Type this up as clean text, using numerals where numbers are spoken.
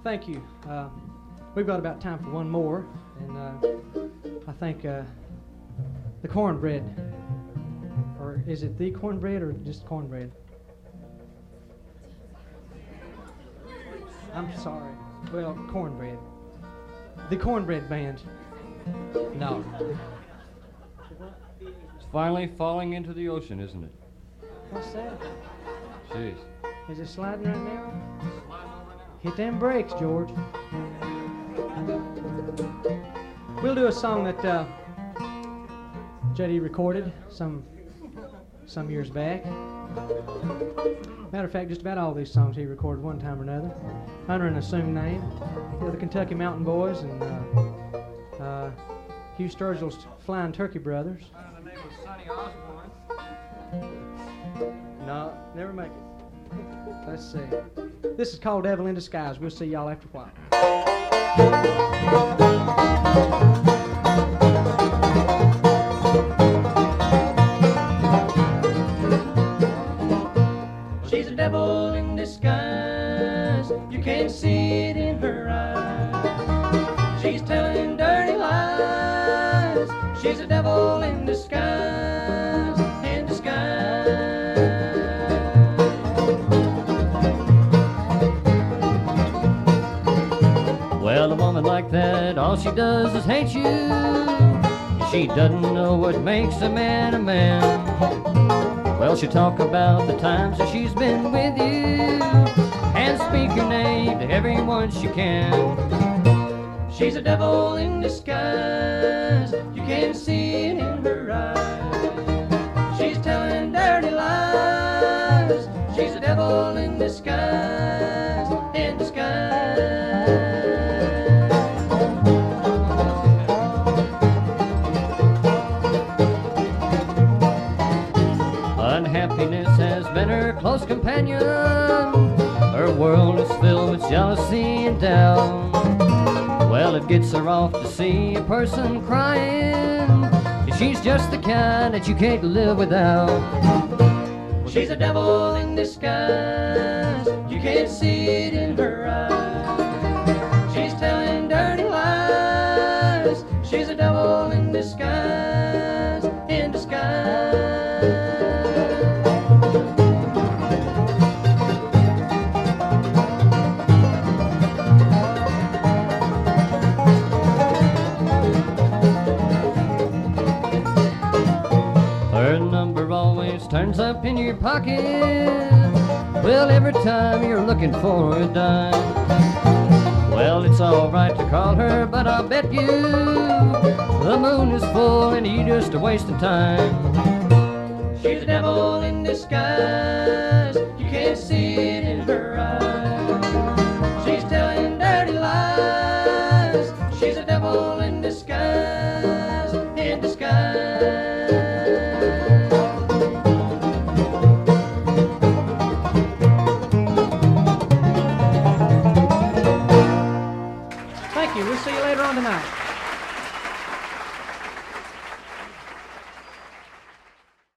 Thank you. We've got about time for one more, and I think the cornbread, or is it the cornbread or just cornbread? I'm sorry. Well, cornbread. The cornbread band. No. It's finally falling into the ocean, isn't it? What's that? Jeez. Is it sliding right now? Hit them brakes, George. We'll do a song that Jetty recorded some years back. Matter of fact, just about all these songs he recorded one time or another under an assumed name. They're the Kentucky Mountain Boys and Hugh Sturgill's Flying Turkey Brothers. Under the name of Sonny Osborne. No, never make it. Let's see. This is called Devil in Disguise. We'll see y'all after a while. She's a devil in disguise. You can't see it in her eyes. She's telling dirty lies. She's a devil in disguise. In disguise. Well, a woman like that, all she does is hate you. She doesn't know what makes a man a man. Well, she'll talk about the times that she's been with you and speak your name to everyone she can. She's a devil in disguise. You can't see it in her eyes. She's telling dirty lies. She's a devil in disguise. In disguise. Unhappiness has been her close companion. Her world is filled with jealousy and doubt. Well, it gets her off to see a person crying. She's just the kind that you can't live without. Well, she's a devil in disguise. You can't see it in her eyes. She's telling dirty lies. She's a devil in disguise. In disguise. Turns up in your pocket. Well, every time you're looking for a dime. Well, it's all right to call her, but I'll bet you the moon is full and you just a wasting time. She's a devil in disguise. You can't see it in her eyes. She's telling dirty lies. She's a devil in disguise. In disguise. We'll see you later on tonight.